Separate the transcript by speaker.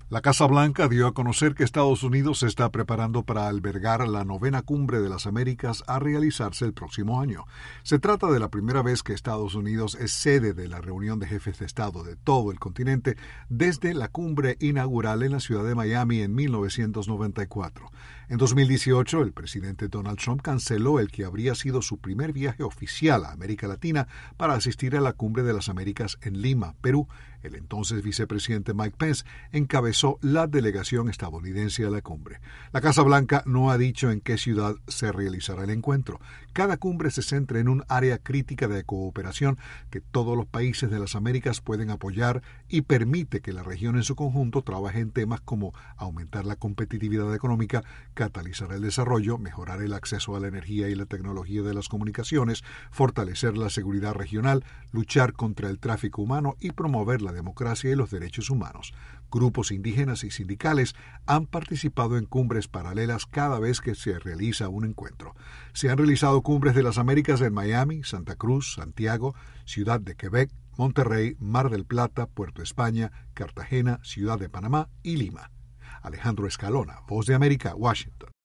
Speaker 1: La Casa Blanca dio a conocer que Estados Unidos se está preparando para albergar la novena Cumbre de las Américas a realizarse el próximo año. Se trata de la primera vez que Estados Unidos es sede de la reunión de jefes de Estado de todo el continente desde la cumbre inaugural en la ciudad de Miami en 1994. En 2018, el presidente Donald Trump canceló el que habría sido su primer viaje oficial a América Latina para asistir a la Cumbre de las Américas en Lima, Perú. El entonces vicepresidente Mike Pence encabezó la delegación estadounidense a la cumbre. La Casa Blanca no ha dicho en qué ciudad se realizará el encuentro. Cada cumbre se centra en un área crítica de cooperación que todos los países de las Américas pueden apoyar y permite que la región en su conjunto trabaje en temas como aumentar la competitividad económica, catalizar el desarrollo, mejorar el acceso a la energía y la tecnología de las comunicaciones, fortalecer la seguridad regional, luchar contra el tráfico humano y promover la democracia y los derechos humanos. Grupos indígenas y sindicales han participado en cumbres paralelas cada vez que se realiza un encuentro. Se han realizado cumbres de las Américas en Miami, Santa Cruz, Santiago, Ciudad de Quebec, Monterrey, Mar del Plata, Puerto España, Cartagena, Ciudad de Panamá y Lima. Alejandro Escalona, Voz de América, Washington.